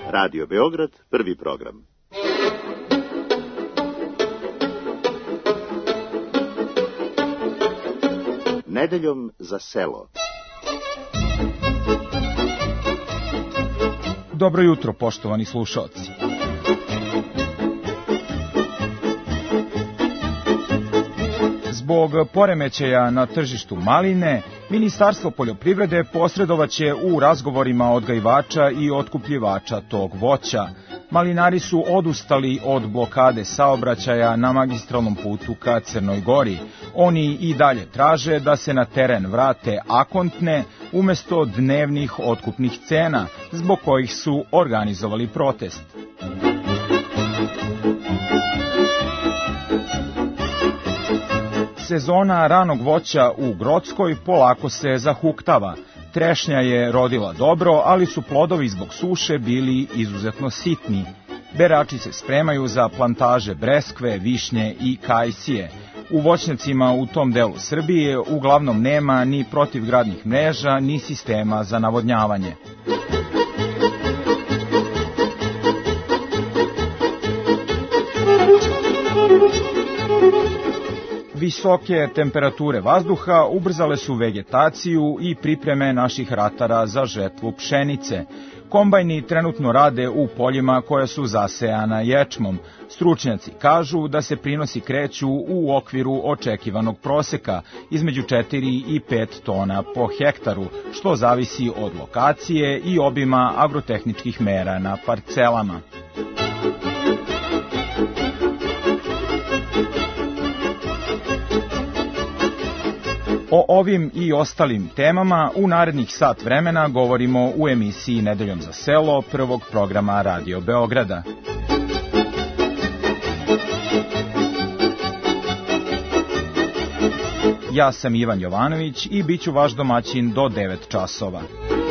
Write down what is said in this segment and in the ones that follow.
Radio Beograd, prvi program. Nedeljom za selo. Dobro jutro, poštovani slušaoci. Zbog poremećaja na tržištu maline, Ministarstvo poljoprivrede posredovaće u razgovorima odgajivača i otkupljivača tog voća. Malinari su odustali od blokade saobraćaja na magistralnom putu ka Crnoj Gori. Oni i dalje traže da se na teren vrate akontne umesto dnevnih otkupnih cena, zbog kojih su organizovali protest. Sezona ranog voća u Grockoj polako se zahuktava. Trešnja je rodila dobro, ali su plodovi zbog suše bili izuzetno sitni. Berači se spremaju za plantaže breskve, višnje i kajsije. U voćnjacima u tom delu Srbije uglavnom nema ni protivgradnih mreža, ni sistema za navodnjavanje. Visoke temperature vazduha ubrzale su vegetaciju i pripreme naših ratara za žetvu pšenice. Kombajni trenutno rade u poljima koja su zasejana ječmom. Stručnjaci kažu da se prinosi kreću u okviru očekivanog proseka, između 4 i 5 tona po hektaru, što zavisi od lokacije i obima agrotehničkih mera na parcelama. O ovim i ostalim temama u narednih sat vremena govorimo u emisiji Nedeljom za selo prvog programa Radio Beograda. Ja sam Ivan Jovanović i bit ću vaš domaćin do 9 časova.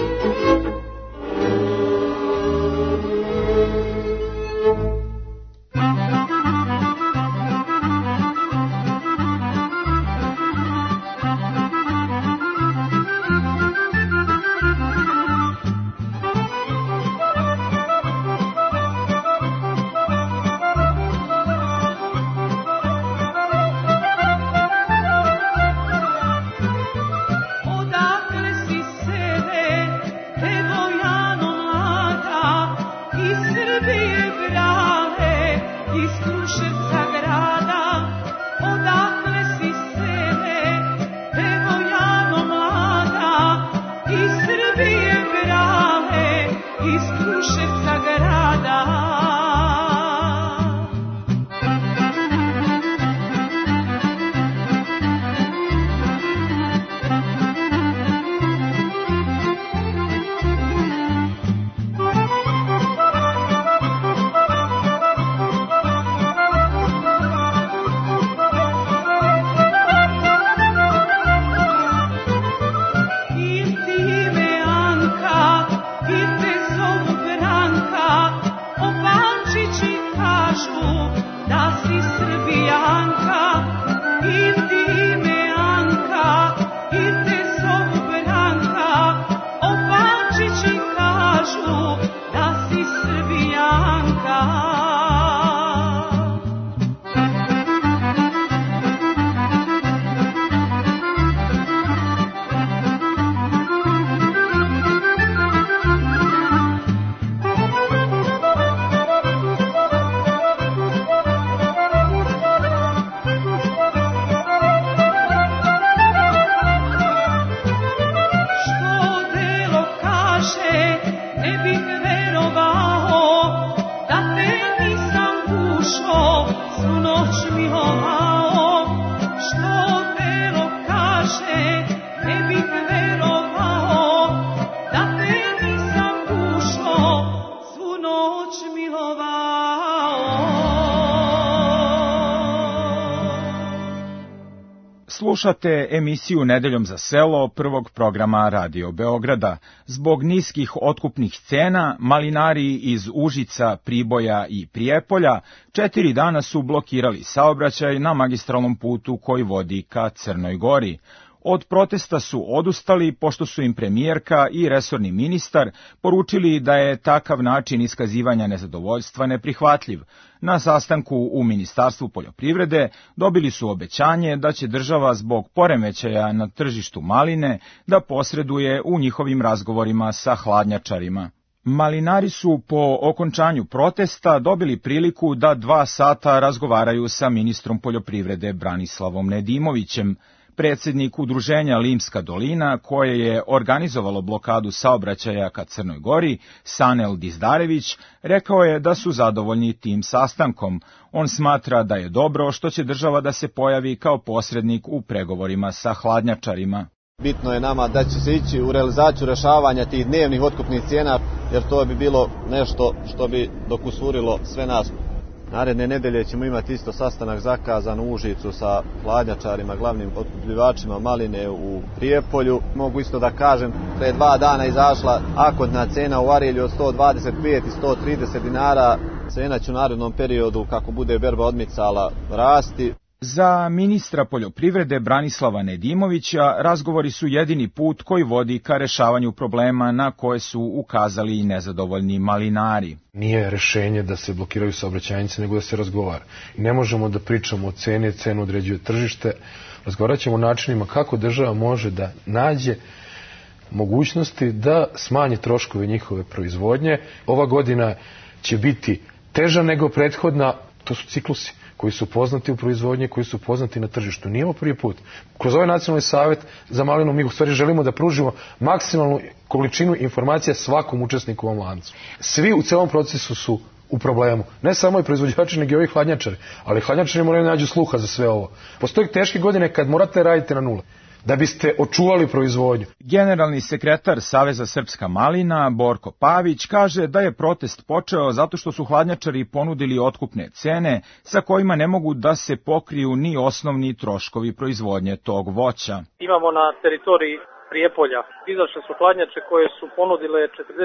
Slušate emisiju Nedeljom za selo prvog programa Radio Beograda. Zbog niskih otkupnih cena, malinari iz Užica, Priboja i Prijepolja 4 dana su blokirali saobraćaj na magistralnom putu koji vodi ka Crnoj Gori. Od protesta su odustali pošto su im premijerka i resorni ministar poručili da je takav način iskazivanja nezadovoljstva neprihvatljiv. Na sastanku u Ministarstvu poljoprivrede dobili su obećanje da će država zbog poremećaja na tržištu maline da posreduje u njihovim razgovorima sa hladnjačarima. Malinari su po okončanju protesta dobili priliku da 2 sata razgovaraju sa ministrom poljoprivrede Branislavom Nedimovićem. Predsjednik udruženja Limska dolina, koje je organizovalo blokadu saobraćaja ka Crnoj Gori, Sanel Dizdarević, rekao je da su zadovoljni tim sastankom. On smatra da je dobro što će država da se pojavi kao posrednik u pregovorima sa hladnjačarima. Bitno je nama da će se ići u realizaciju rešavanja tih dnevnih otkupnih cijena, jer to bi bilo nešto što bi dokusurilo sve nas. Naredne nedelje ćemo imati isto sastanak zakazan u Užicu sa hladnjačarima, glavnim otkupljivačima maline u Prijepolju. Mogu isto da kažem, pre 2 dana izašla akodna cena u Arilju od 125 i 130 dinara. Cena će u narednom periodu, kako bude berba odmicala, rasti. Za ministra poljoprivrede Branislava Nedimovića razgovori su jedini put koji vodi ka rešavanju problema na koje su ukazali i nezadovoljni malinari. Nije rešenje da se blokiraju saobraćajnice, nego da se razgovara. Ne možemo da pričamo o ceni, cenu određuje tržište. Razgovarat ćemo o načinima kako država može da nađe mogućnosti da smanji troškove njihove proizvodnje. Ova godina će biti teža nego prethodna, to su ciklusi koji su poznati u proizvodnji, koji su poznati na tržištu. Nije ovo prvi put. Kroz ovaj nacionalni savjet za malinu mi u stvari želimo da pružimo maksimalnu količinu informacija svakom učesniku u ovom lancu. Svi u celom procesu su u problemu. Ne samo i proizvođači, nego i ovi hladnjačari. Ali hladnjačari moraju nađu sluha za sve ovo. Postoje teške godine kad morate raditi na nule da biste očuvali proizvodnju. Generalni sekretar Saveza Srpska malina, Borko Pavić, kaže da je protest počeo zato što su hladnjačari ponudili otkupne cene sa kojima ne mogu da se pokriju ni osnovni troškovi proizvodnje tog voća. Imamo na teritoriji Prijepolja izašle su hladnjače koje su ponudile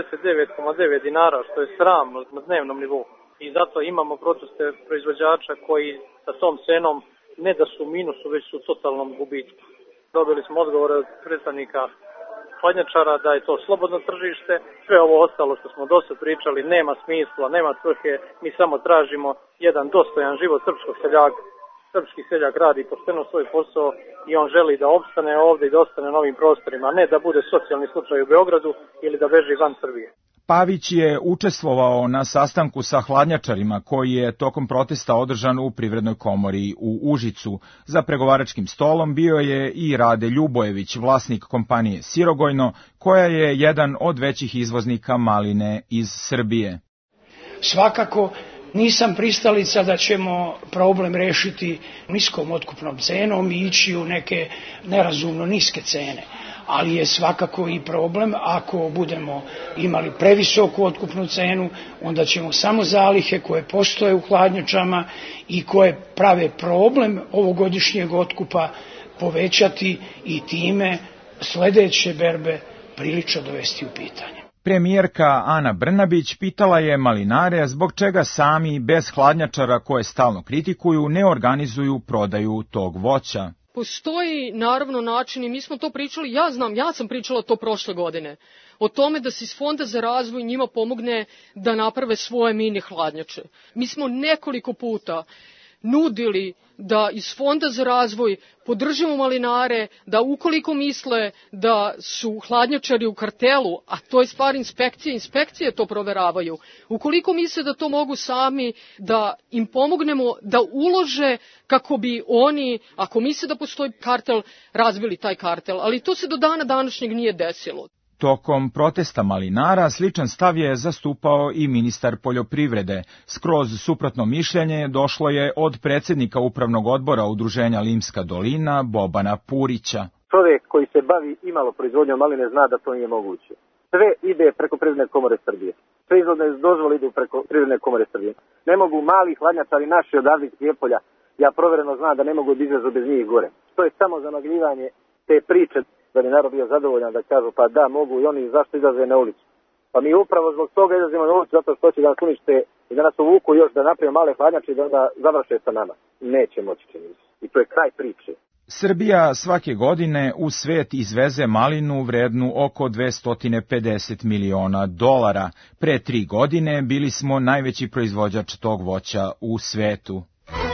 49,9 dinara, što je sramno na dnevnom nivou. I zato imamo proteste proizvođača koji sa tom cenom ne da su u minusu, već su u totalnom gubitku. Dobili smo odgovore od predstavnika hladnjačara da je to slobodno tržište. Sve ovo ostalo što smo dosad pričali nema smisla, nema svrhe. Mi samo tražimo jedan dostojan život srpskog seljaka. Srpski seljak radi pošteno svoj posao i on želi da opstane ovdje i da ostane na ovim prostorima, ne da bude socijalni slučaj u Beogradu ili da beži van Srbije. Pavić je učestvovao na sastanku sa hladnjačarima koji je tokom protesta održan u Privrednoj komori u Užicu. Za pregovaračkim stolom bio je i Rade Ljubojević, vlasnik kompanije Sirogojno, koja je jedan od većih izvoznika maline iz Srbije. Svakako nisam pristalica da ćemo problem rešiti niskom otkupnom cenom i ići u neke nerazumno niske cene. Ali je svakako i problem ako budemo imali previsoku otkupnu cenu, onda ćemo samo zalihe koje postoje u hladnjačama i koje prave problem ovogodišnjeg otkupa povećati i time sledeće berbe prilično dovesti u pitanje. Premijerka Ana Brnabić pitala je malinare zbog čega sami, bez hladnjačara koje stalno kritikuju, ne organizuju prodaju tog voća. Postoji naravno način i mi smo to pričali, ja sam pričala to prošle godine, o tome da se iz Fonda za razvoj njima pomogne da naprave svoje mini hladnjače. Mi smo nekoliko puta nudili da iz Fonda za razvoj podržimo malinare, da ukoliko misle da su hladnjačari u kartelu, a to je stvar inspekcije to proveravaju, ukoliko misle da to mogu sami, da im pomognemo da ulože kako bi oni, ako misle da postoji kartel, razbili taj kartel. Ali to se do dana današnjeg nije desilo. Tokom protesta malinara sličan stav je zastupao i ministar poljoprivrede. Skroz suprotno mišljenje došlo je od predsjednika upravnog odbora Udruženja Limska dolina Bobana Purića. Čovjek koji se bavi imalo proizvodnjom maline zna da to nije moguće. Sve ide preko Privredne komore Srbije. Sve izvodne dozvole idu preko Privredne komore Srbije. Ne mogu mali hladnjačari naši odavde iz Prijepolja, ja provereno znam da ne mogu da izlazu bez njih gore. To je samo zamagljivanje te priče da bi narod bio zadovoljan, da kažu pa da mogu i oni zašto izlaze na ulicu. Pa mi upravo zbog toga izlazimo na ulicu zato što će da nas unište i da nas uvuku još da napravimo male hladnjače i da onda završe sa nama. Neće moći čini. I to je kraj priče. Srbija svake godine u svet izveze malinu vrednu oko 250 miliona dolara. Pre 3 godine bili smo najveći proizvođač tog voća u svetu.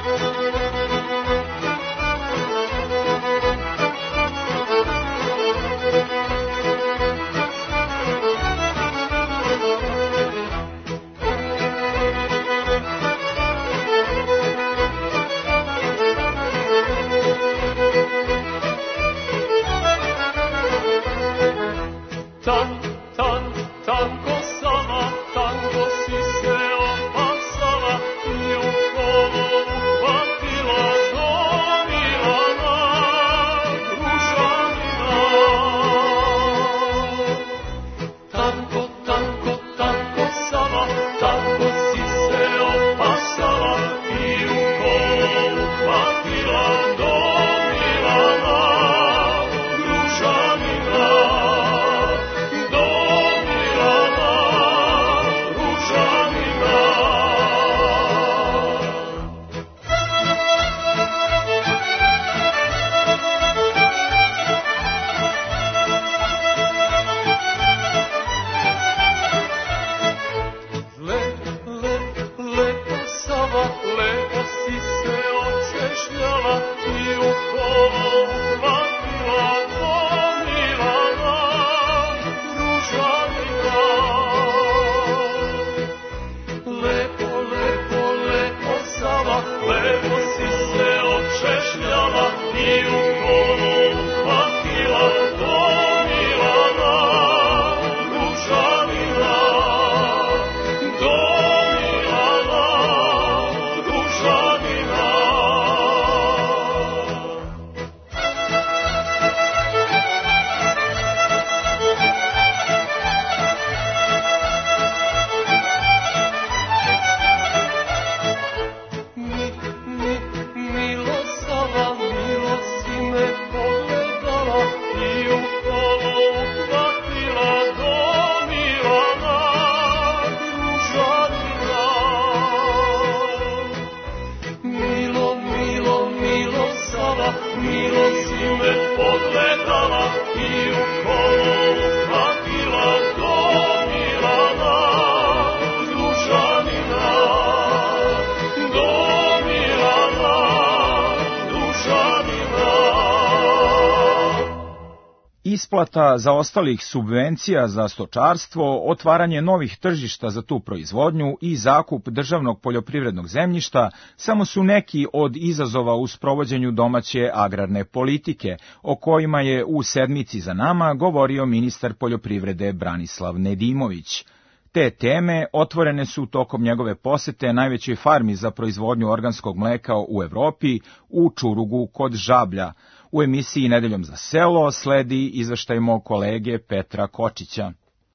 Isplata zaostalih subvencija za stočarstvo, otvaranje novih tržišta za tu proizvodnju i zakup državnog poljoprivrednog zemljišta samo su neki od izazova u sprovođenju domaće agrarne politike, o kojima je u sedmici za nama govorio ministar poljoprivrede Branislav Nedimović. Te teme otvorene su tokom njegove posete najvećoj farmi za proizvodnju organskog mleka u Evropi, u Čurugu kod Žablja. U emisiji Nedeljom za selo sledi izveštaj mog kolege Petra Kočića.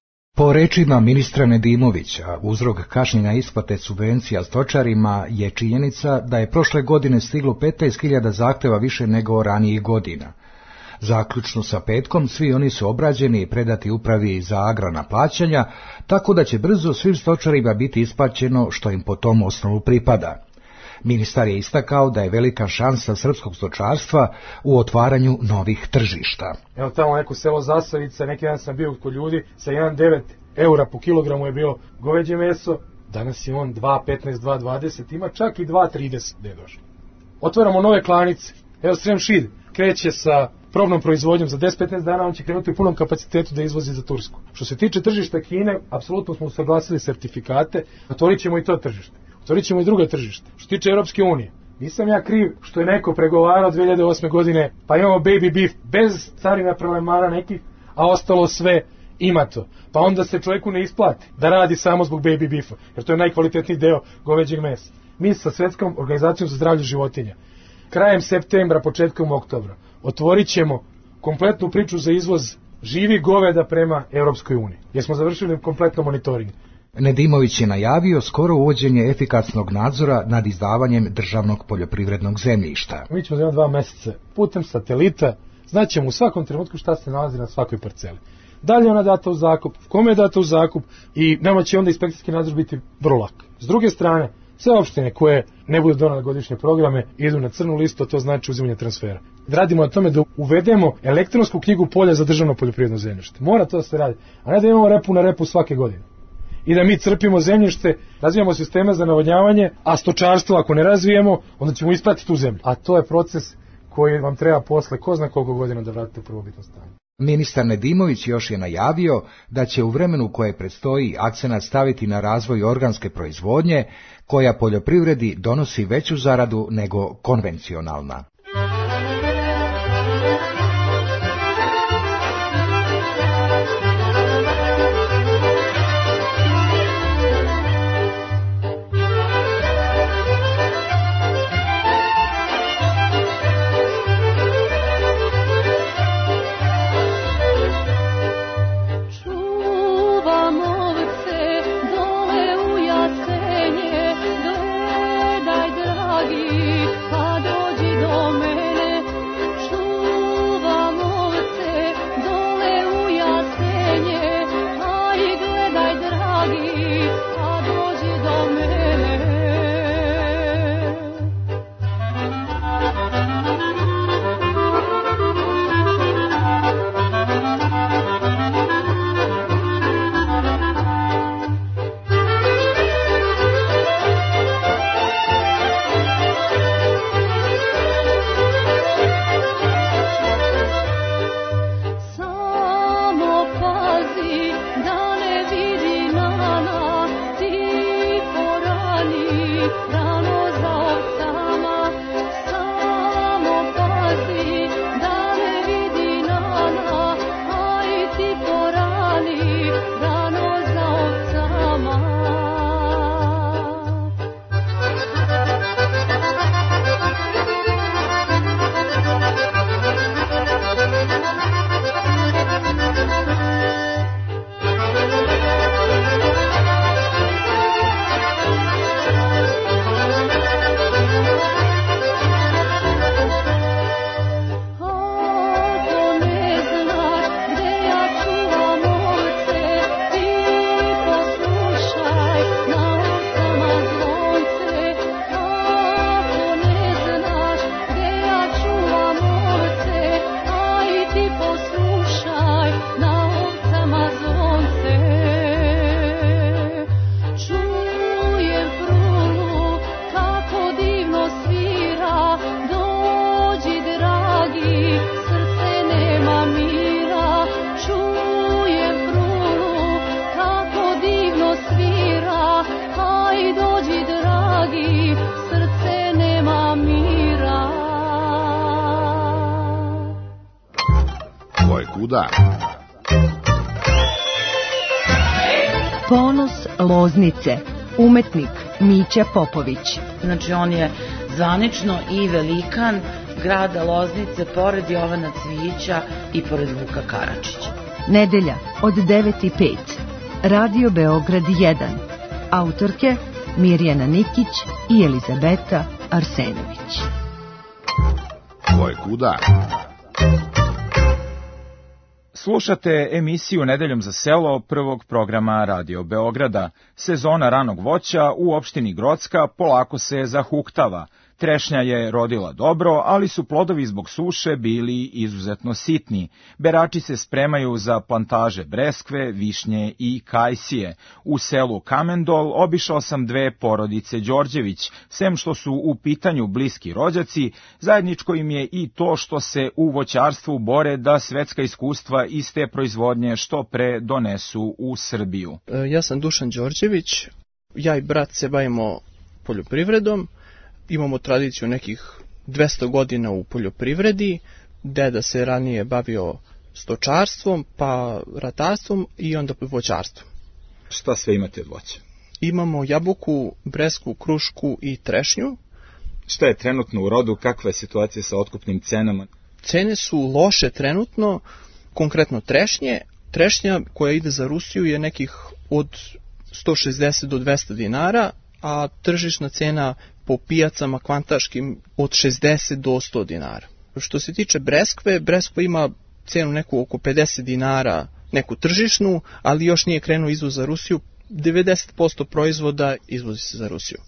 Po rečima ministra Nedimovića, uzrok kašnjenja isplate subvencija stočarima je činjenica da je prošle godine stiglo 15.000 zahteva više nego ranijih godina. Zaključno sa petkom, svi oni su obrađeni i predati upravi za agrarna plaćanja, tako da će brzo svim stočarima biti isplaćeno što im po tom osnovu pripada. Ministar je istakao da je velika šansa srpskog stočarstva u otvaranju novih tržišta. Evo tamo neko selo Zasavica, neki dan sam bio kod ljudi, sa 1,9 € po kilogramu je bilo goveđe meso, danas je on 2,15, 2,20, ima čak i 2,30 da je došlo. Otvaramo nove klanice, evo Srem Šid kreće sa probnom proizvodnjom za 10-15 dana, on će krenuti u punom kapacitetu da izvozi za Tursku. Što se tiče tržišta Kine, apsolutno smo usaglasili sertifikate, otvorit ćemo i to tržište. Otvorit ćemo i druga tržišta. Što se tiče Europske unije, nisam ja kriv što je neko pregovarao 2008. godine, pa imamo baby beef bez carina prelemana nekih, a ostalo sve ima to. Pa onda se čovjeku ne isplati da radi samo zbog baby beefa, jer to je najkvalitetniji deo goveđeg mesa. Mi sa Svetskom organizacijom za zdravlje životinja krajem septembra, početkom oktobra otvorit ćemo kompletnu priču za izvoz živih goveda prema Europskoj uniji, jer smo završili kompletno monitoring. Nedimović je najavio skoro uvođenje efikasnog nadzora nad izdavanjem državnog poljoprivrednog zemljišta. Mi ćemo za 2 meseca putem satelita znaćemo u svakom trenutku šta se nalazi na svakoj parceli. Da li je ona data u zakup, kome je data u zakup i nama će onda inspekcijski nadzor biti vrlo lak. S druge strane, sve opštine koje ne budu donali godišnje programe, idu na crnu listu, to znači uzimanje transfera. Radimo na tome da uvedemo elektronsku knjigu polja za državno poljoprivredno zemljište. Mora to da se radi, a ne da imamo repu na repu svake godine. I da mi crpimo zemljište, razvijamo sisteme za navodnjavanje, a stočarstvo ako ne razvijemo, onda ćemo ispratiti tu zemlju. A to je proces koji vam treba posle ko zna koliko godina da vratite u prvobitno stanje. Ministar Nedimović još je najavio da će u vremenu koje predstoji akcenat staviti na razvoj organske proizvodnje, koja poljoprivredi donosi veću zaradu nego konvencionalna. Kuda? Ponos Loznice, umetnik Mića Popović. Znači on je zvanično i velikan grada Loznice pored Jovana Cvijića i pored Vuka Karadžića. Nedelja od 9:05. Radio Beograd 1. Autorke Mirjana Nikić i Elizabeta Arsenović. Kuda? Slušate emisiju Nedeljom za selo prvog programa Radio Beograda. Sezona ranog voća u opštini Grocka polako se zahuktava. Trešnja je rodila dobro, ali su plodovi zbog suše bili izuzetno sitni. Berači se spremaju za plantaže breskve, višnje i kajsije. U selu Kamendol obišao sam dve porodice Đorđević. Sem što su u pitanju bliski rođaci, zajedničko im je i to što se u voćarstvu bore da svetska iskustva iz te proizvodnje što pre donesu u Srbiju. Ja sam Dušan Đorđević, ja i brat se bavimo poljoprivredom. Imamo tradiciju nekih 200 godina u poljoprivredi. Deda se ranije bavio stočarstvom, pa ratarstvom i onda voćarstvom. Šta sve imate od voća? Imamo jabuku, breskvu, krušku i trešnju. Šta je trenutno u rodu? Kakva je situacija sa otkupnim cenama? Cene su loše trenutno, konkretno trešnje. Trešnja koja ide za Rusiju je nekih od 160 do 200 dinara, a tržišna cena po pijacama kvantaškim od 60 do 100 dinara. Što se tiče breskve, breskva ima cenu neku oko 50 dinara, neku tržišnu, ali još nije krenuo izvoz za Rusiju. 90% proizvoda izvozi se za Rusiju.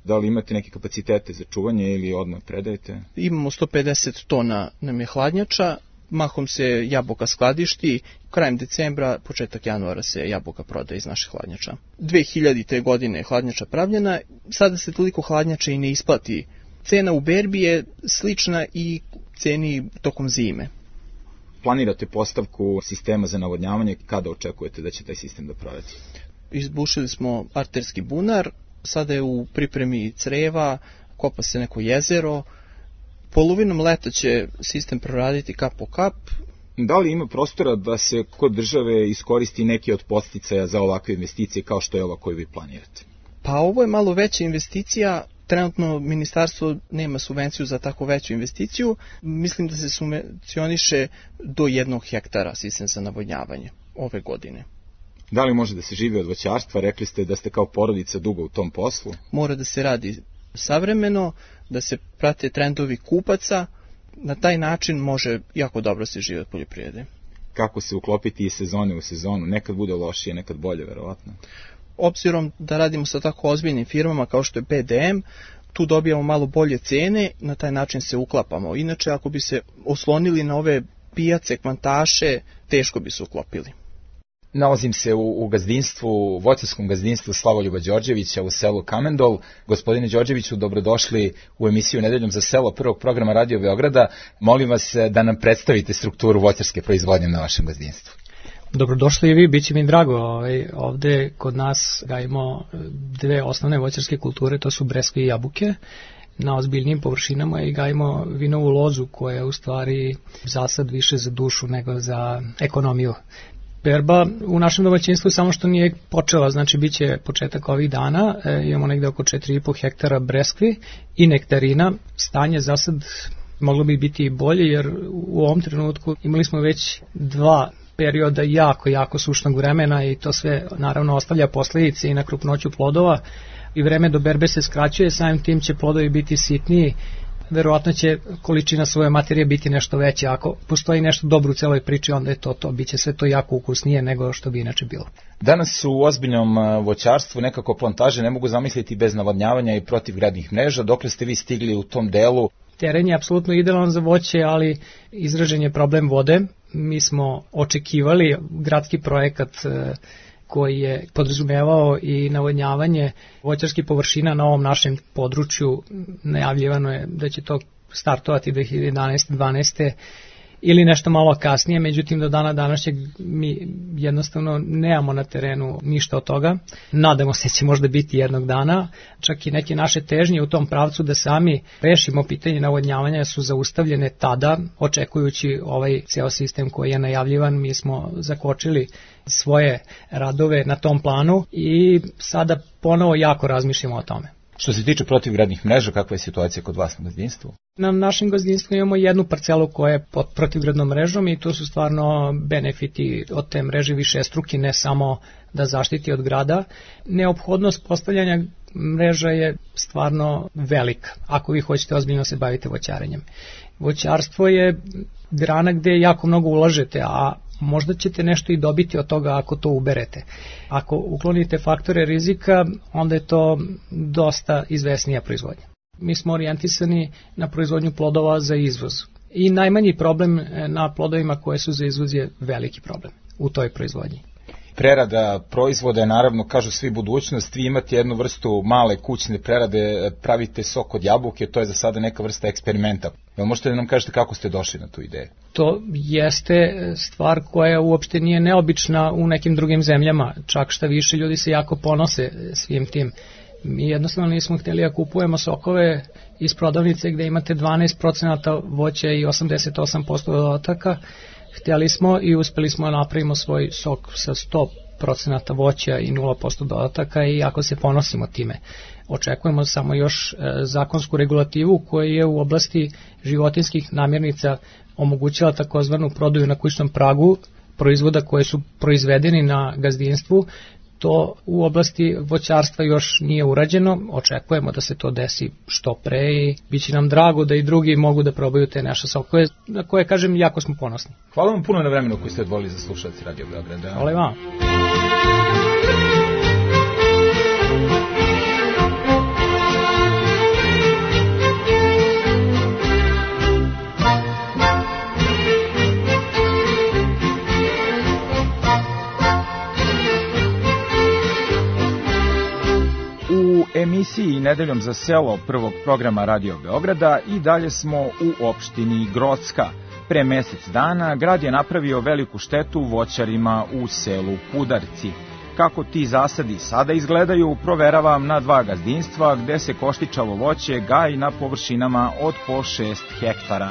Da li imate neke kapacitete za čuvanje ili odmah predajete? Imamo 150 tona nam je hladnjača, mahom se jabuka skladišti, krajem decembra, početak januara se jabuka prodaje iz naših hladnjača. 2000. godine je hladnjača pravljena, sada se toliko hladnjača i ne isplati. Cena u berbi je slična i ceni tokom zime. Planirate postavku sistema za navodnjavanje, kada očekujete da će taj sistem da proradi? Izbušili smo arterski bunar, sada je u pripremi creva, kopa se neko jezero. Polovinom leta će sistem proraditi kap po kap. Da li ima prostora da se kod države iskoristi neki od podsticaja za ovakve investicije kao što je ova koju vi planirate? Pa ovo je malo veća investicija. Trenutno ministarstvo nema subvenciju za tako veću investiciju. Mislim da se subvencioniše do 1 hektara sistem za navodnjavanje ove godine. Da li može da se živi od voćarstva? Rekli ste da ste kao porodica dugo u tom poslu. Mora da se radi savremeno, da se prate trendovi kupaca. Na taj način može jako dobro se živi od poljoprivrede. Kako se uklopiti iz sezone u sezonu? Nekad bude lošije, nekad bolje, verovatno. Obzirom da radimo sa tako ozbiljnim firmama kao što je BDM, tu dobijamo malo bolje cene, na taj način se uklapamo. Inače, ako bi se oslonili na ove pijace, kvantaše, teško bi se uklopili. Nalazim se u gazdinstvu, voćarskom gazdinstvu Slavoljuba Đorđevića u selu Kamendol. Gospodine Đorđeviću, dobrodošli u emisiju Nedeljom za selo prvog programa Radio Beograda. Molim vas da nam predstavite strukturu voćarske proizvodnje na vašem gazdinstvu. Dobrodošli i vi, bit će mi drago. Ovde kod nas gajimo 2 osnovne voćarske kulture, to su breskve i jabuke. Na ozbiljnim površinama i gajimo vinovu lozu koja je u stvari zasad više za dušu nego za ekonomiju. Berba u našem domaćinstvu samo što nije počela, znači bit će početak ovih dana, imamo negde oko 4,5 hektara breskvi i nektarina. Stanje zasad moglo bi biti i bolje jer u ovom trenutku imali smo već 2 perioda jako sušnog vremena i to sve naravno ostavlja posljedice i na krupnoću plodova i vreme do berbe se skraćuje, samim tim će plodovi biti sitniji, verovatno će količina svoje materije biti nešto veća. Ako postoji nešto dobro u celoj priči, onda je to, bit će sve to jako ukusnije nego što bi inače bilo. Danas u ozbiljnom voćarstvu nekako plantaže ne mogu zamisliti bez navodnjavanja i protivgradnih mreža. Dokle ste vi stigli u tom delu? Teren je apsolutno idealan za voće, ali izražen je problem vode. Mi smo očekivali gradski projekat koji je podrazumevao i navodnjavanje voćarskih površina na ovom našem području. Najavljivano je da će to startovati 2011-12. ili nešto malo kasnije, međutim do dana današnjeg mi jednostavno nemamo na terenu ništa od toga. Nadamo se će možda biti jednog dana, čak i neke naše težnje u tom pravcu da sami rešimo pitanje navodnjavanja su zaustavljene tada, očekujući ovaj ceo sistem koji je najavljivan. Mi smo zakočili svoje radove na tom planu i sada ponovo jako razmišljamo o tome. Što se tiče protivgradnih mreža, kakva je situacija kod vas na gazdinstvu? Na našem gazdinstvu imamo jednu parcelu koja je pod protivgradnom mrežom i tu su stvarno benefiti od te mreže višestruki, ne samo da zaštiti od grada. Neophodnost postavljanja mreža je stvarno velika, ako vi hoćete ozbiljno se bavite voćarenjem. Voćarstvo je grana gde jako mnogo ulažete, a možda ćete nešto i dobiti od toga ako to uberete. Ako uklonite faktore rizika, onda je to dosta izvesnija proizvodnja. Mi smo orijentisani na proizvodnju plodova za izvoz. I najmanji problem na plodovima koje su za izvoz je veliki problem u toj proizvodnji. Prerada proizvoda je naravno, kažu svi, budućnost. Vi imate jednu vrstu male kućne prerade, pravite sok od jabuke, to je za sada neka vrsta eksperimenta. Možete da nam kažete kako ste došli na tu ideju? To jeste stvar koja uopšte nije neobična u nekim drugim zemljama, čak šta više ljudi se jako ponose svim tim. Mi jednostavno nismo htjeli da kupujemo sokove iz prodavnice gde imate 12% voća i 88% dodataka. Htjeli smo i uspeli smo da napravimo svoj sok sa 100% voća i 0% dodataka i jako se ponosimo time. Očekujemo samo još zakonsku regulativu koja je u oblasti životinskih namirnica omogućila takozvanu prodaju na kućnom pragu proizvoda koje su proizvedeni na gazdinstvu. To u oblasti voćarstva još nije urađeno, očekujemo da se to desi što pre i bit će nam drago da i drugi mogu da probaju te naše sokove, na koje, kažem, jako smo ponosni. Hvala vam puno na vremenu koji ste odvojili za slušalci Radio Beograda. Hvala i vam. U emisiji Nedeljom za selo prvog programa Radio Beograda i dalje smo u opštini Grocka. Pre mesec dana grad je napravio veliku štetu voćarima u selu Pudarci. Kako ti zasadi sada izgledaju, proveravam na 2 gazdinstva gde se koštičavo voće gaji na površinama od po 6 hektara.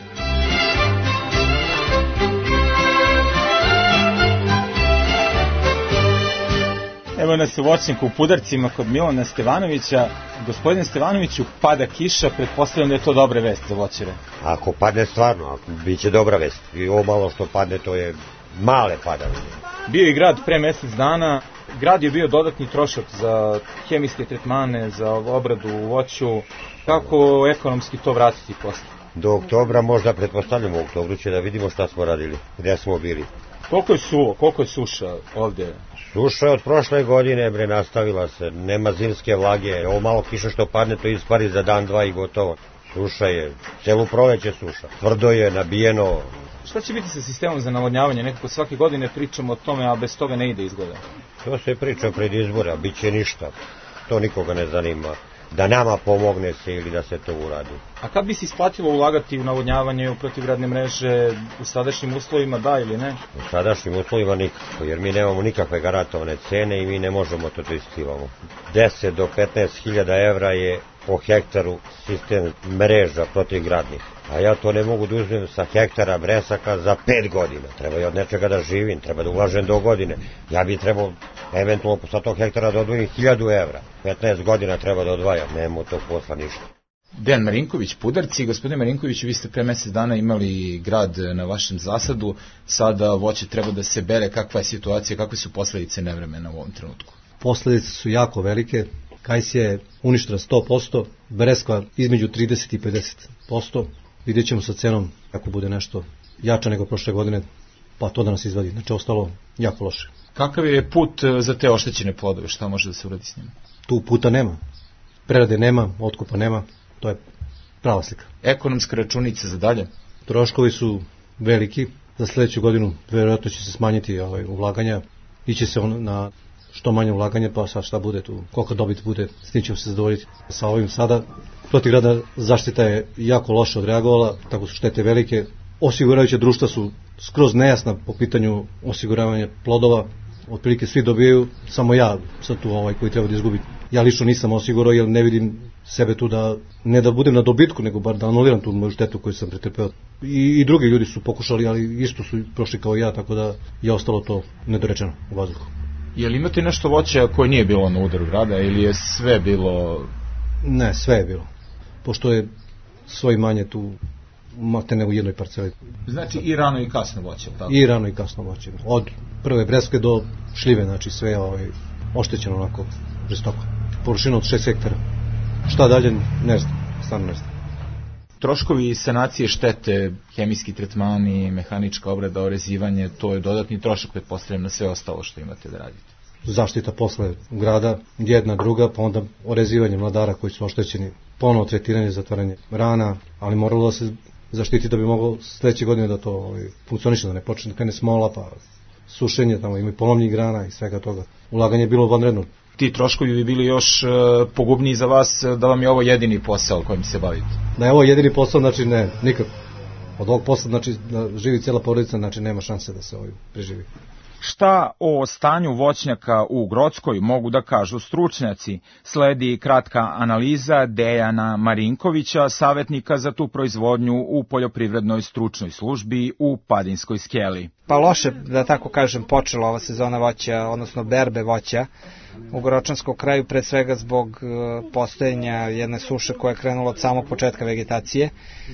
Evo nas u voćnjaku u Pudarcima kod Milana Stevanovića. Gospodine Stevanoviću, pada kiša, pretpostavljam da je to dobra vest za voćare. Ako padne stvarno, bit će dobra vest. I ovo malo što padne, to je male padavine. Bio je grad pre mesec dana, grad je bio dodatni trošak za hemijske tretmane, za obradu u voću. Kako ekonomski to vratiti posle? Do oktobra, možda pretpostavljamo u oktobru, će da vidimo šta smo radili, gde smo bili. Koliko je suvo, koliko je suša ovdje? Suša je od prošle godine, nastavila se, nema zimske vlage, ovo malo kiša što padne, to ispari za dan, 2 i gotovo. Suša je, celu proleće suša, tvrdo je, nabijeno. Šta će biti sa sistemom za navodnjavanje? Nekako svake godine pričamo o tome, a bez toga ne ide izgleda. To se priča pred izbora, bit će ništa, to nikoga ne zanima. Da nama pomogne se ili da se to uradi. A kad bi se isplatilo ulagati u navodnjavanje, u protivgradne mreže, u sadašnjim uslovima, da ili ne? U sadašnjim uslovima nikako, jer mi nemamo nikakve garantovane cene i mi ne možemo to isplivamo. 10 do 15 hiljada evra je po hektaru sistem mreža protivgradnih. A ja to ne mogu da uzmem sa hektara bresaka za 5 godina. Treba i od nečega da živim, treba da ulažem do godine. Ja bi trebao eventualno sa tog hektara da odvojim 1000 evra. 15 godina treba da odvajam, nemamo tog posla ništa. Dejan Marinković, Pudarci. Gospodine Marinković, vi ste pre mesec dana imali grad na vašem zasadu. Sada voće treba da se bere. Kakva je situacija, kakve su posledice nevremena u ovom trenutku? Posledice su jako velike. Kajs je uništena 100%, breskva između 30 i 50%. Vidjet ćemo sa cenom kako bude nešto jače nego prošle godine, pa to da nas izvadi. Znači, ostalo jako loše. Kakav je put za te oštećene plodove? Šta može da se uradi s njima? Tu puta nema. Prerade nema, otkupa nema. To je prava slika. Ekonomska računica za dalje? Troškovi su veliki. Za sljedeću godinu vjerojatno će se smanjiti ulaganja. Iće se na što manje ulaganja, pa sad šta bude tu, koliko dobit bude, s njim ćemo se zadovoljiti. Sa ovim sada protivgradna zaštita je jako loše odreagovala, tako su štete velike. Osiguravajuće društva su skroz nejasna po pitanju osiguravanja plodova. Otprilike svi dobijaju, samo ja sad tu koji treba da izgubiti. Ja lično nisam osigurao jer ne vidim sebe tu da, ne da budem na dobitku, nego bar da anuliram tu moju štetu koju sam pretrpeo. I drugi ljudi su pokušali, ali isto su prošli kao ja, tako da je ostalo to nedorečeno u vazduhu. Je li imate nešto voća koje nije bilo na udaru grada ili je sve bilo? Ne, sve je bilo. Pošto je svoj manje tu matene u jednoj parceli. Znači i rano i kasno voće, tako? I rano i kasno voće. Od prve breskve do šljive, znači sve oštećeno onako žestoko. Površina od 6 hektara. Šta dalje, ne znam, stvarno ne znam. Troškovi sanacije štete, hemijski tretmani, mehanička obrada, orezivanje, to je dodatni trošak, pretpostavljam, na sve ostalo što imate da radite. Zaštita posle grada, jedna, druga, pa onda orezivanje mladara koji su oštećeni, ponovo tretiranje, zatvaranje rana, ali moralo da se zaštiti da bi moglo sljedeće godine da to funkcioniše, da ne počne da krene smola, pa sušenje, tamo ima i polomnjih grana i svega toga. Ulaganje je bilo vanredno. Ti troškovi bi bili još pogubniji za vas da vam je ovo jedini posao kojim se bavite? Da je ovo jedini posao, znači ne, nikako. Od ovog posla, znači da živi cijela porodica, znači nema šanse da se preživi. Šta o stanju voćnjaka u Grockoj mogu da kažu stručnjaci? Sledi kratka analiza Dejana Marinkovića, savjetnika za tu proizvodnju u poljoprivrednoj stručnoj službi u Padinskoj skeli. Pa loše, da tako kažem, počela ova sezona voća, odnosno berbe voća u Gročanskom kraju, pre svega zbog postojanja jedne suše koja je krenula od samog početka vegetacije.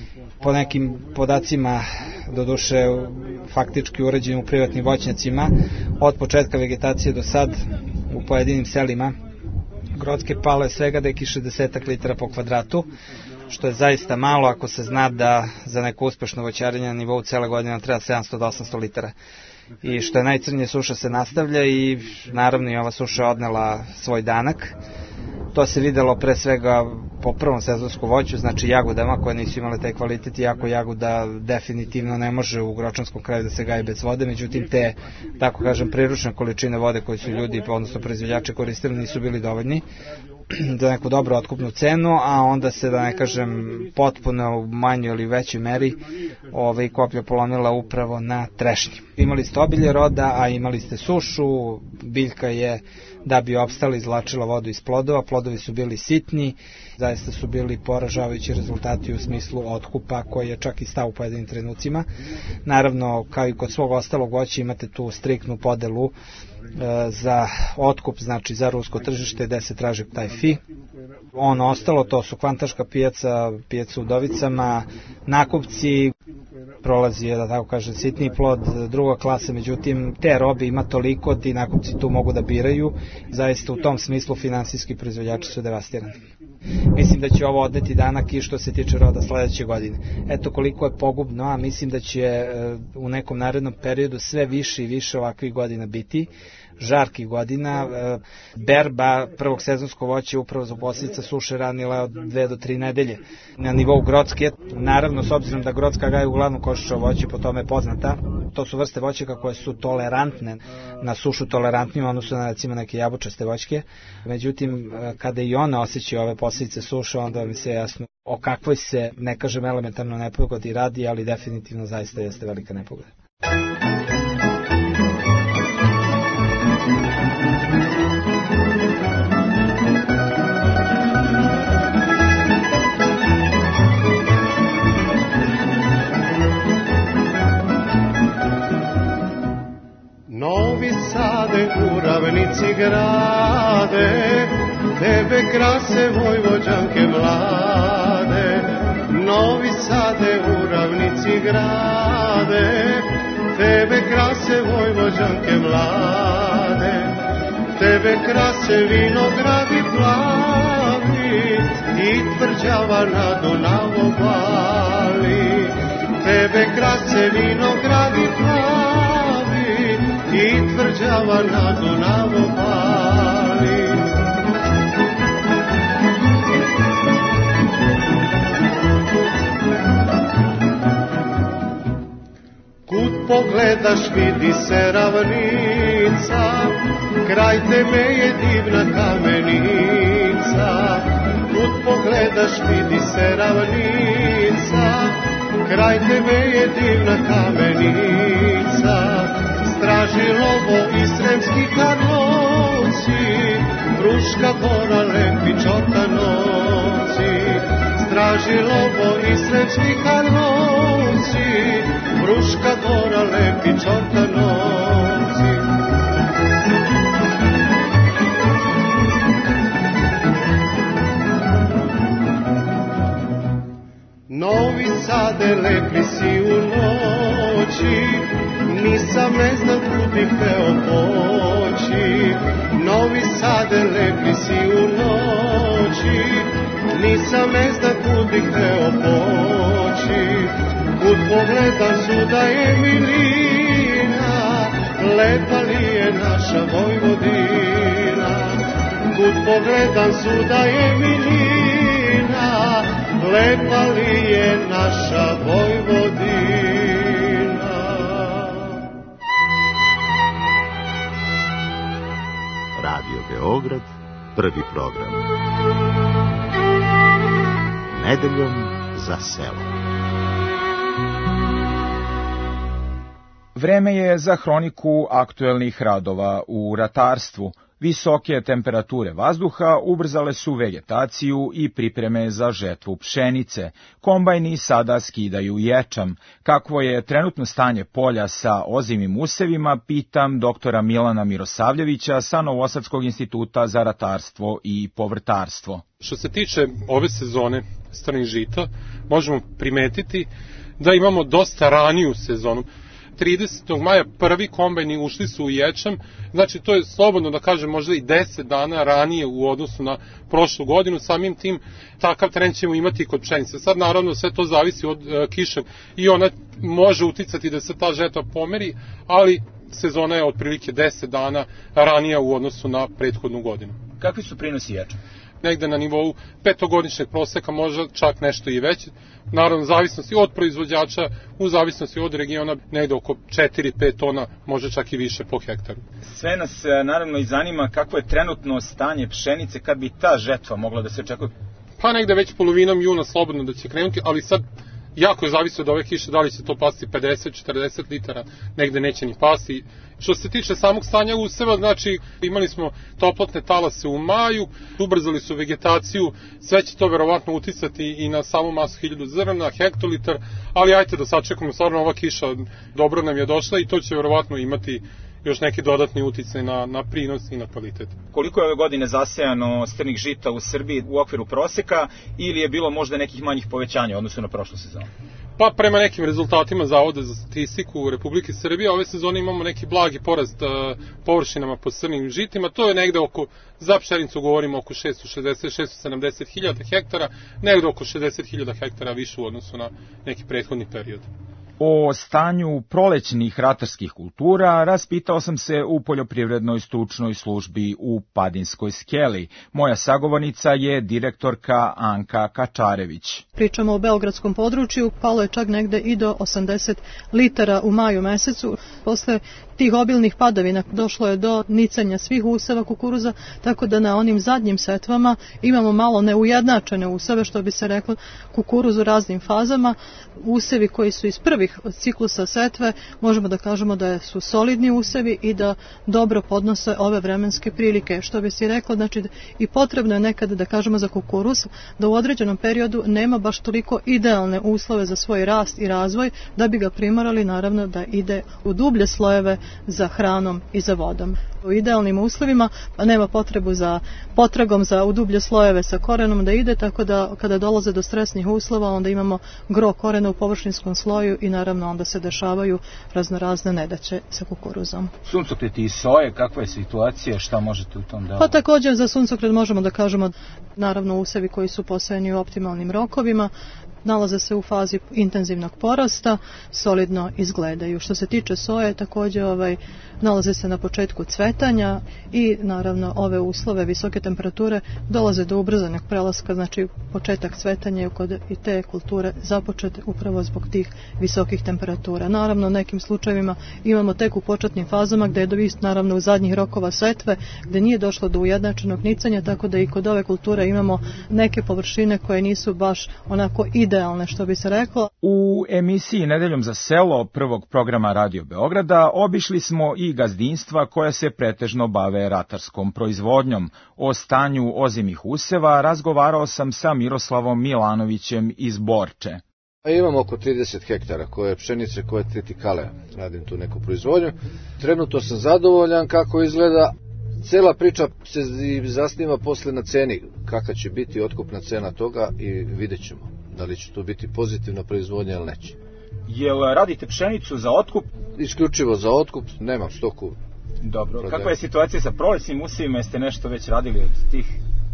Po nekim podacima, doduše faktički uređenim u privatnim voćnjacima, od početka vegetacije do sad u pojedinim selima Grocke palo je svega deki 60 litara po kvadratu, što je zaista malo ako se zna da za neko uspešno voćarenje na nivou cele godine treba 700 do 800 litara. I što je najcrnije, suša se nastavlja i naravno i ova suša odnela svoj danak. To se videlo pre svega po prvom sezonskom voću, znači jagodama koje nisu imale taj kvalitet, iako jagoda definitivno ne može u Gročanskom kraju da se gaji bez vode, međutim te, tako kažem, priručne količine vode koje su ljudi, odnosno proizvođači koristili, nisu bili dovoljni. za neku dobru otkupnu cenu, a onda se, da ne kažem, potpuno u manjoj ili većoj meri koplja polomila upravo na trešnji. Imali ste obilje roda, a imali ste sušu, biljka je, da bi opstala, izvlačila vodu iz plodova, plodovi su bili sitni, zaista su bili poražavajući rezultati u smislu otkupa koji je čak i stao u pojedinim trenucima. Naravno, kao i kod svog ostalog voća, imate tu striktnu podelu za otkup, znači za rusko tržište, gde se traži taj fi. Ono ostalo, to su kvantaška pijaca, pijaca u Udovicama, nakupci, prolazi je, da tako kažem, sitni plod, druga klasa, međutim, te robe ima toliko, ti nakupci tu mogu da biraju, zaista u tom smislu finansijski proizvođači su devastirani. Mislim da će ovo odneti danak i što se tiče roda sledeće godine. Eto koliko je pogubno, a mislim da će u nekom narednom periodu sve više i više ovakvih godina biti, žarkih godina. Berba prvog sezonskog voća upravo za posljedica suše ranila od 2 do 3 nedelje. Na nivou Grocke, naravno, s obzirom da Grocka gaji uglavnom košičavo voće, po tome je poznata, to su vrste voćaka koje su tolerantne, na sušu tolerantnije, odnosno na recimo neke jabučaste voćke. Međutim, kada i one osjećaju ove posljedice suše, onda mi se jasno o kakvoj se, ne kažem elementarno nepogodi radi, ali definitivno zaista jeste velika nepogoda. Novi Sade u ravnici grade, tebe krase Vojvođanke mlade. Novi Sade u ravnici grade, tebe krase Vojvođanke mlade. Tebe krase vinogradi plavi i tvrđava na Dunavu bali. Tebe krase vinogradi plavi i tvrđava na Dunavu bali. Kud pogledaš vidi se ravnica, kraj tebe je divna kamenica. Kud pogledaš vidi se ravnica, kraj tebe je divna kamenica. Straži Lobo i Sremski Karlovci, Fruška Gora, Lepi Čortanovci. Straži Lobo i Sremski Karlovci, Fruška Gora, Lepi Čortanovci. Novi Sade, lepi si u noći, nisam ne znam kud bih hteo poći. Novi Sade, lepi si u noći, nisam ne znam kud bih hteo poći. Kud pogledam svuda je milina, lepa li je naša Vojvodina. Kud pogledam svuda je milina, lepa li je naša Vojvodina. Radio Beograd, prvi program. Nedeljom za selo. Vreme je za hroniku aktuelnih radova u ratarstvu. Visoke temperature vazduha ubrzale su vegetaciju i pripreme za žetvu pšenice. Kombajni sada skidaju ječam. Kakvo je trenutno stanje polja sa ozimim usevima, pitam doktora Milana Mirosavljevića sa Novosadskog instituta za ratarstvo i povrtarstvo. Što se tiče ove sezone stranih žita, možemo primetiti da imamo dosta raniju sezonu. 30. maja prvi kombajni ušli su u ječam, znači to je slobodno da kažem možda i 10 dana ranije u odnosu na prošlu godinu, samim tim takav trend ćemo imati i kod pšenice. Sad naravno sve to zavisi od kiše i ona može uticati da se ta žetva pomeri, ali sezona je otprilike 10 dana ranija u odnosu na prethodnu godinu. Kakvi su prinosi ječama? negde na nivou petogodišnjeg proseka, možda čak nešto i veće. Naravno, u zavisnosti od proizvođača, u zavisnosti od regiona, negde oko 4-5 tona, možda čak i više po hektaru. Sve nas naravno i zanima kako je trenutno stanje pšenice, kad bi ta žetva mogla da se očekuje? Pa negde već polovinom juna slobodno da će krenuti, ali sad jako je zavisi od ove kiše, da li će to pasti 50-40 litara, negde neće ni pasti. Što se tiče samog stanja useva, znači imali smo toplotne talase u maju, ubrzali su vegetaciju, sve će to verovatno uticati i na samu masu 1000 zrna, hektolitar, ali ajte da sačekamo, stvarno ova kiša dobro nam je došla i to će verovatno imati još neki dodatni uticaj na prinos i na kvalitet. Koliko je ove godine zasejano strnih žita u Srbiji u okviru proseka ili je bilo možda nekih manjih povećanja odnosno na prošlu sezonu? Pa prema nekim rezultatima Zavoda za statistiku Republike Srbije, ove sezone imamo neki blagi porast površinama po strnim žitima, to je negde oko, za pšenicu govorimo oko 660-670 hiljada hektara, negde oko 60 hiljada hektara više u odnosu na neki prethodni period. O stanju prolećnih ratarskih kultura raspitao sam se u poljoprivrednoj stručnoj službi u Padinskoj skeli. Moja sagovornica je direktorka Anka Kačarević. Pričamo o beogradskom području, palo je čak negde i do 80 litara u maju mesecu. Posle tih obilnih padavina došlo je do nicanja svih useva kukuruza, tako da na onim zadnjim setvama imamo malo neujednačene useve, što bi se reklo kukuruz u raznim fazama. Usevi koji su iz prvih ciklusa setve, možemo da kažemo da su solidni usevi i da dobro podnose ove vremenske prilike. Što bi se reklo, znači i potrebno je nekada da kažemo za kukuruz da u određenom periodu nema baš toliko idealne uslove za svoj rast i razvoj, da bi ga primorali naravno da ide u dublje slojeve za hranom i za vodom. U idealnim uslovima nema potrebu za potragom za u dublje slojeve sa korenom da ide, tako da kada dolaze do stresnih uslova onda imamo gro korena u površinskom sloju i naravno onda se dešavaju raznorazne nedaće sa kukuruzom. Suncokreti i soje, kakva je situacija, šta možete u tom delu? Pa također za suncokret možemo da kažemo naravno usevi koji su posejani u optimalnim rokovima, nalaze se u fazi intenzivnog porasta, solidno izgledaju. Što se tiče soje, također nalaze se na početku cvetanja i naravno ove uslove visoke temperature dolaze do ubrzanog prelaska, znači početak cvetanja je kod i te kulture započet upravo zbog tih visokih temperatura. Naravno, u nekim slučajevima imamo tek u početnim fazama gde je dovist naravno u zadnjih rokova setve, gde nije došlo do ujednačenog nicanja, tako da i kod ove kulture imamo neke površine koje nisu baš onako idealne, što bi se reklo. U emisiji Nedeljom za selo prvog programa Radio Beograda obišli smo i gazdinstva koja se pretežno bave ratarskom proizvodnjom. O stanju ozimih useva razgovarao sam sa Miroslavom Milanovićem iz Borče. Imam oko 30 hektara koje pšenice, koje tritikale, radim tu neku proizvodnju. Trenutno sam zadovoljan kako izgleda. Cela priča se zasniva posle na ceni, kakva će biti otkupna cena toga i vidjet ćemo da li će to biti pozitivna proizvodnja ili neće. Jel radite pšenicu za otkup? Isključivo za otkup, nemam stoku. Dobro, prodajem. Kakva je situacija sa prolećnim usevima, jeste nešto već radili od tih?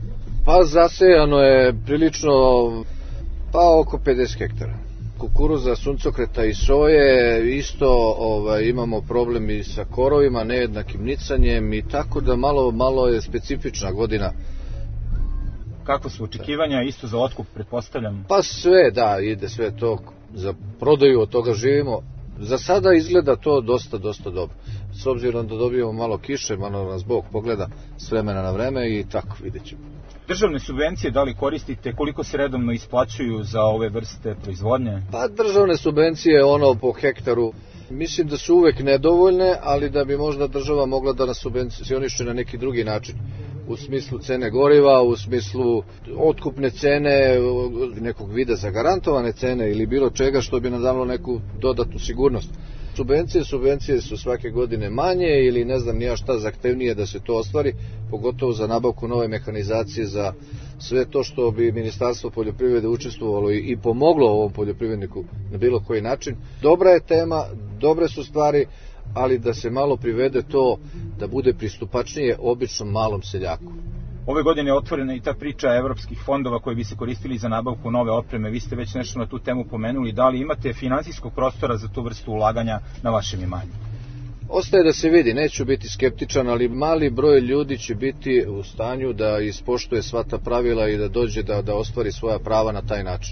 Pa zasejano je prilično, pa oko 50 hektara. Kukuruza, suncokreta i soje, isto imamo problem i sa korovima, nejednakim nicanjem i tako da malo je specifična godina. Kako su očekivanja isto za otkup, pretpostavljam? Pa sve, da, ide sve to za prodaju, od toga živimo. Za sada izgleda to dosta dobro. S obzirom da dobijemo malo kiše, malo nas Bog pogleda s vremena na vreme i tako vidjet ćemo. Državne subvencije da li koristite, koliko se redovno isplaćuju za ove vrste proizvodnje? Pa državne subvencije po hektaru mislim da su uvek nedovoljne, ali da bi možda država mogla da nas subvencioniše na neki drugi način. U smislu cene goriva, u smislu otkupne cene, nekog vida zagarantovane cene ili bilo čega što bi nam dalo neku dodatnu sigurnost. Subvencije su svake godine manje ili ne znam nija šta zahtevnije da se to ostvari, pogotovo za nabavku nove mehanizacije, za sve to što bi Ministarstvo poljoprivrede učestvovalo i pomoglo ovom poljoprivredniku na bilo koji način. Dobra je tema, dobre su stvari, ali da se malo privede to da bude pristupačnije običnom malom seljaku. Ove godine je otvorena i ta priča evropskih fondova koji bi se koristili za nabavku nove opreme. Vi ste već nešto na tu temu pomenuli. Da li imate finansijskog prostora za tu vrstu ulaganja na vašem imanju? Ostaje da se vidi, neću biti skeptičan, ali mali broj ljudi će biti u stanju da ispoštuje sva ta pravila i da dođe da ostvari svoja prava na taj način.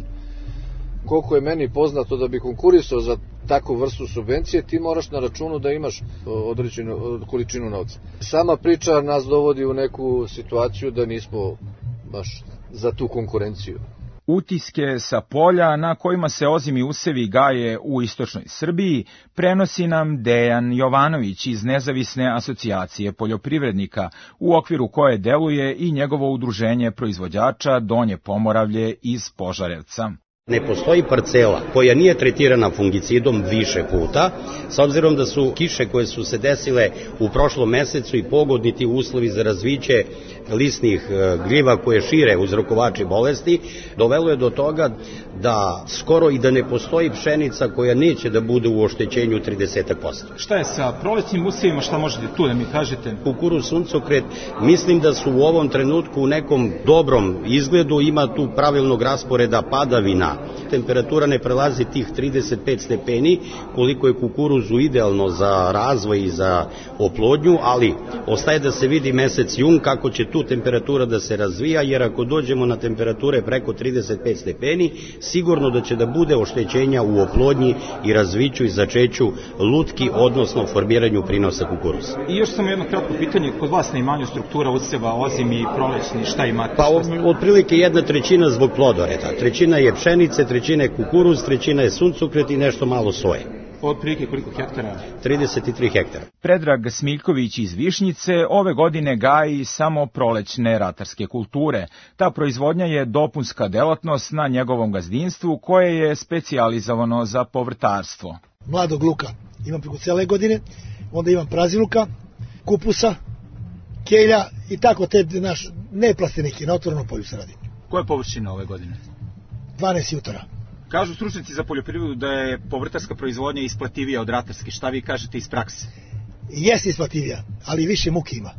Koliko je meni poznato, da bi konkurisao za takvu vrstu subvencije, ti moraš na računu da imaš određenu količinu novca. Sama priča nas dovodi u neku situaciju da nismo baš za tu konkurenciju. Utiske sa polja na kojima se ozimi usevi gaje u istočnoj Srbiji prenosi nam Dejan Jovanović iz Nezavisne asocijacije poljoprivrednika, u okviru koje deluje i njegovo udruženje proizvođača Donje Pomoravlje iz Požarevca. Ne postoji parcela koja nije tretirana fungicidom više puta, s obzirom da su kiše koje su se desile u prošlom mesecu i pogodni ti uslovi za razviće lisnih gljiva koje šire uzrokovači bolesti, dovelo je do toga da skoro i da ne postoji pšenica koja neće da bude u oštećenju 30%. Šta je sa prolećnim usevima, šta možete tu da mi kažete? Kukuruz, suncokret, mislim da su u ovom trenutku u nekom dobrom izgledu, ima tu pravilnog rasporeda padavina. Temperatura ne prelazi tih 35 stepeni, koliko je kukuruzu idealno za razvoj i za oplodnju, ali ostaje da se vidi mesec jun kako će tu temperatura da se razvija, jer ako dođemo na temperature preko 35 stepeni, sigurno da će da bude oštećenja u oplodnji i razviću i začeću lutki, odnosno formiranju prinosa kukuruza. I još samo jedno kratko pitanje, kod vas na imanju struktura useva, ozimi i prolećni, šta imate? Pa otprilike 1/3 zbog plodoreda, 1/3 je pšenice, 1/3 je kukuruz, 1/3 je suncokret i nešto malo soje. Otprilike koliko hektara? 33 hektara. Predrag Smiljković iz Višnjice ove godine gaji samo prolećne ratarske kulture. Ta proizvodnja je dopunska delatnost na njegovom gazdinstvu koje je specijalizovano za povrtarstvo. Mladog luka imam preko cele godine, onda imam praziluka, kupusa, kelja i tako te neplastenike na otvorenom polju se radi. Koja je površina ove godine? 12 jutara. Kažu stručnjaci za poljoprivredu da je povrtarska proizvodnja isplativija od ratarske. Šta vi kažete iz prakse? Jeste isplativija, ali više muke ima.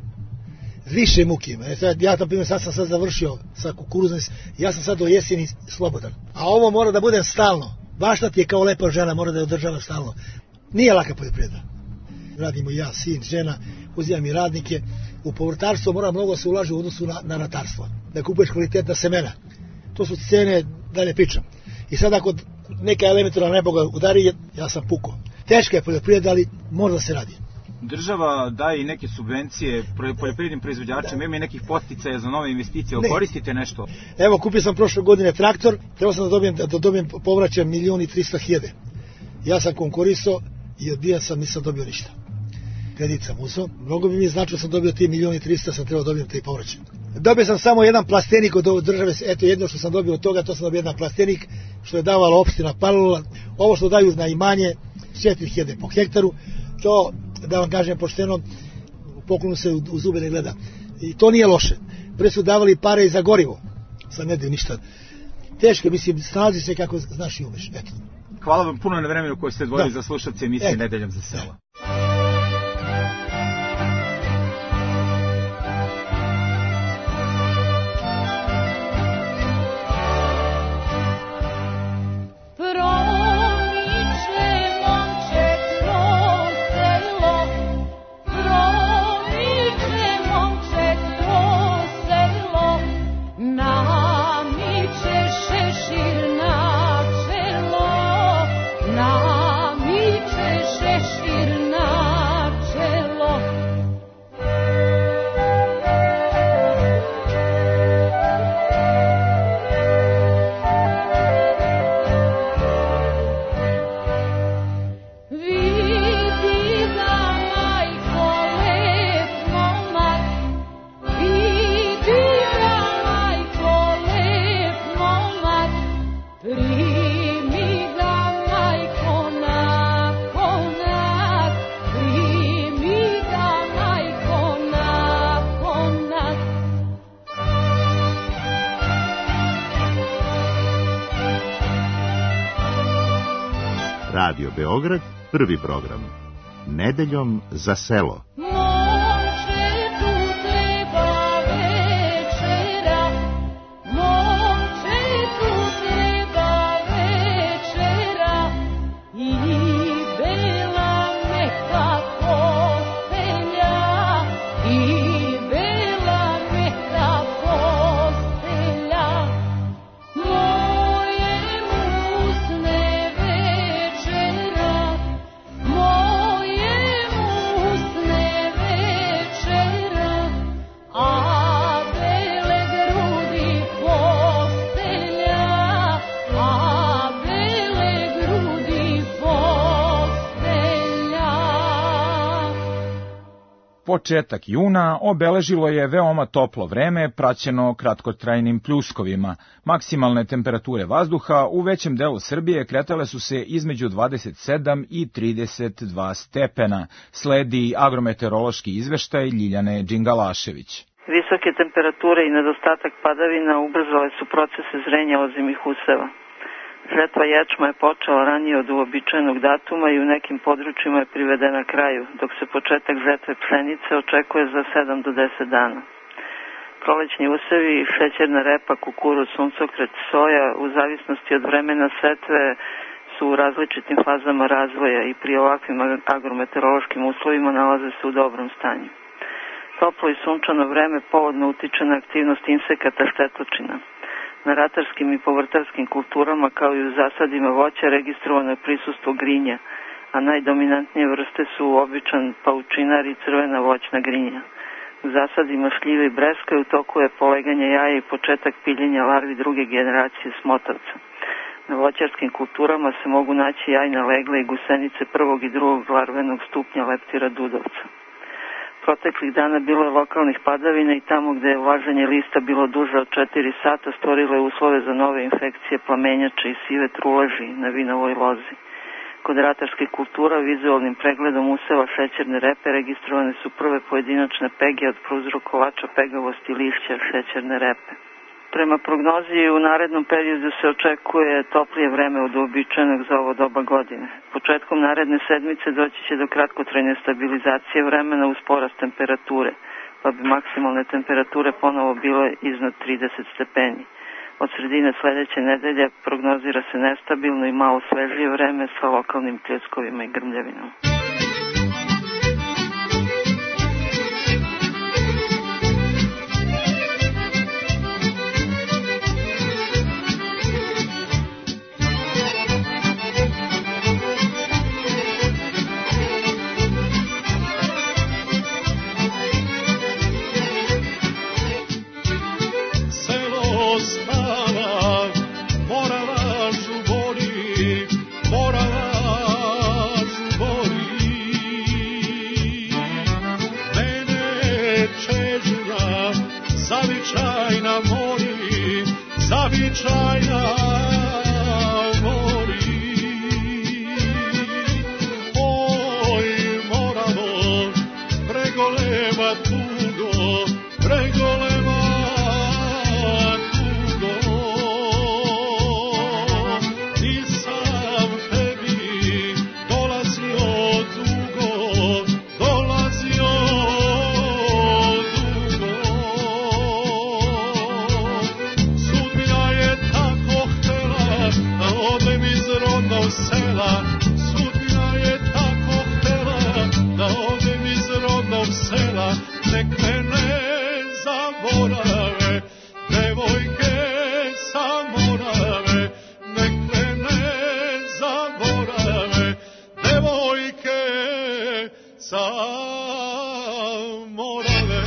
Više muke ima. Ja sam sad završio sa kukuruzom, ja sam sad do jeseni slobodan. A ovo mora da bude stalno. Bašta ti je kao lepa žena, mora da je održava stalno. Nije laka poljoprivreda. Radimo ja, sin, žena, uzimam i radnike. U povrtarstvo mora mnogo se ulaži u odnosu na ratarstvo. Da kupuješ kvalitetna semena. To su cene, da ne pričam. I sad ako neka elementarna neboga udari, ja sam puko. Teška je poljoprivreda, ali mora da se radi. Država daje i neke subvencije poljoprivrednim proizvođačima, ima i nekih podsticaja za nove investicije, koristite nešto? Evo, kupio sam prošle godine traktor, trebao sam da dobijem povraćaj 1.300.000. Ja sam konkurisao i odbijan sam, nisam dobio ništa. Kredit sam uzeo, mnogo bi mi značilo sam dobio ti 1.300.000, sam trebao dobijem taj povraćaj. Dobio sam samo jedan plastenik od države, eto jedno što sam dobio od toga, to sam dobio jedan plastenik, što je davala opština Palilula. Ovo što daju na imanje, 4.000 po hektaru, to, da vam kažem pošteno, poklonu se u zube ne gleda. I to nije loše. Pre su davali pare i za gorivo, sad ne daju ništa. Teško, mislim, snalazi se kako znaš i umeš. Eto. Hvala vam puno na vremenu koje ste odvojili za slušalce emisije Nedeljom za selo. Radio Beograd, prvi program. Nedeljom za selo. Bela nekako Početak juna obeležilo je veoma toplo vreme praćeno kratkotrajnim pljuskovima. Maksimalne temperature vazduha u većem delu Srbije kretale su se između 27 i 32 stepena. Sledi agrometeorološki izveštaj Ljiljane Đingalašević. Visoke temperature i nedostatak padavina ubrzale su procese zrenja ozimih useva. Žetva ječma je počela ranije od uobičajenog datuma i u nekim područjima je privedena kraju, dok se početak žetve pšenice očekuje za 7 do 10 dana. Prolećni usevi, šećerna repa, kukuruz, suncokret, soja, u zavisnosti od vremena setve, su u različitim fazama razvoja i pri ovakvim agrometeorološkim uslovima nalaze se u dobrom stanju. Toplo i sunčano vreme povodno utiče na aktivnost insekata štetočina. Na ratarskim i povrtarskim kulturama kao i u zasadima voća registrovano je prisustvo grinja, a najdominantnije vrste su običan paučinar i crvena voćna grinja. U zasadima šljive i breska u toku je poleganje jaja i početak piljenja larvi druge generacije smotavca. Na voćarskim kulturama se mogu naći jajna legla i gusenice prvog i drugog larvenog stupnja leptira dudovca. Proteklih dana bilo je lokalnih padavina i tamo gde je vlaženje lista bilo duže od 4 sata stvorilo je uslove za nove infekcije plamenjače i sive truleži na vinovoj lozi. Kod ratarskih kultura vizualnim pregledom useva šećerne repe registrovane su prve pojedinačne pege od prouzrokovača pegavosti lišća šećerne repe. Prema prognozi u narednom periodu se očekuje toplije vreme od uobičajenog za ovo doba godine. Početkom naredne sedmice doći će do kratkotrajne stabilizacije vremena uz porast temperature, pa bi maksimalne temperature ponovo bile iznad 30 stepeni. Od sredine sledeće nedelje prognozira se nestabilno i malo svežije vreme sa lokalnim pljuskovima i grmljavinom. Zavičajna mori, oj moramo pregolema tugo, pregolema tugo. Nisam tebi dolazio dugo, dolazio dugo. Sela, sudbina je tako htela da odem iz rodnog sela, nek mene zaborave, devojke sa Morave, nek mene zaborave, devojke sa Morave.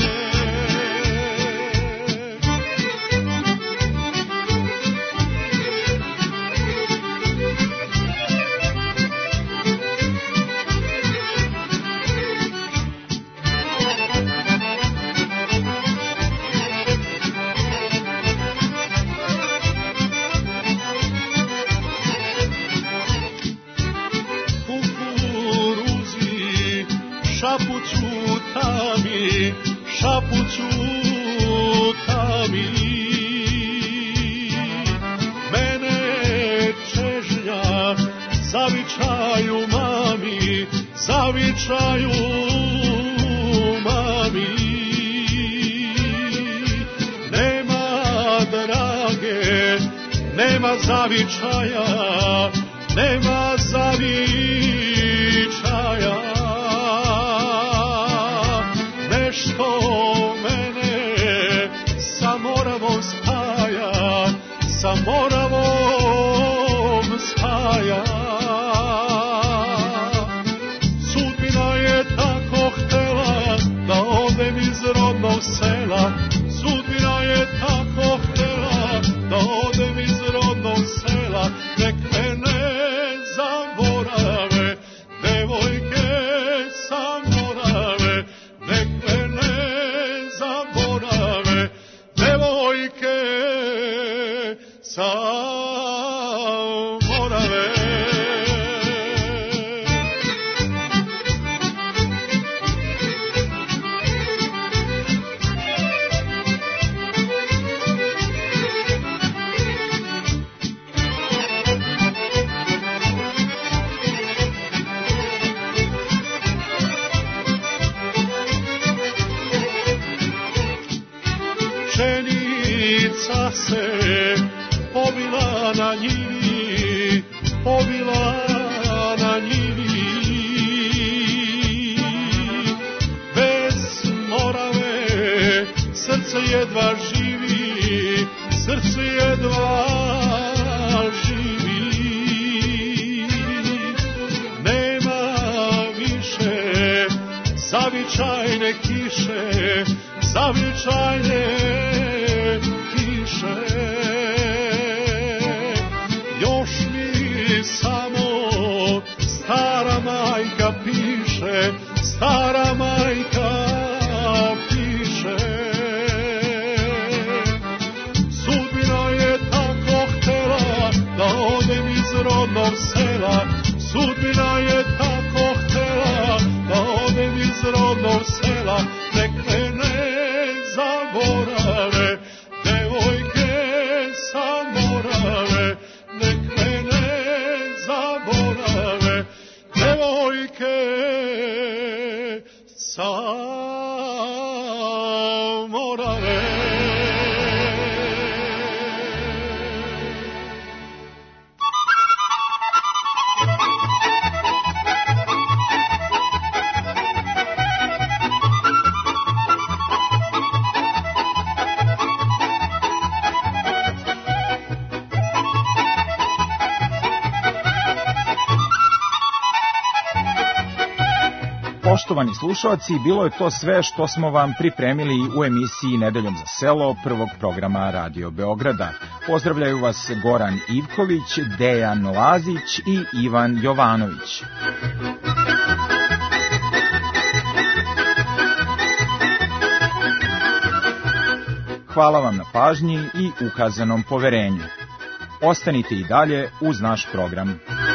Šapuću tami, mene čežnja zavičaju mami, zavičaju mami. Nema drage, nema zavičaja, nema zavičaja. Nešto mene sa Moravom spaja, sa Moravom spaja. Sudbina je tako htela da odem iz rodnog sela, sudbina je tako htela da odem iz rodnog sela, nek mene zaborave, devojke sa Morave, nek sa Morave. Pšenica se pobila na njivi, pobila na njivi. Bez Morave srce jedva živi, srce jedva živi. Nema više zavičajne kiše, zavičajne kiše. Još mi samo stara majka piše, stara majka piše. Sudbina je tako htela da odem iz rodnog sela, sudbina je tako htela da odem iz rodnog sela. Nek me ne zaborave devojke sa Morave, nek me ne zaborave devojke sa Morave. Poštovani slušalci, bilo je to sve što smo vam pripremili u emisiji Nedeljom za selo prvog programa Radio Beograda. Pozdravljaju vas Goran Ivković, Dejan Lazić i Ivan Jovanović. Hvala vam na pažnji i ukazanom poverenju. Ostanite i dalje uz naš program.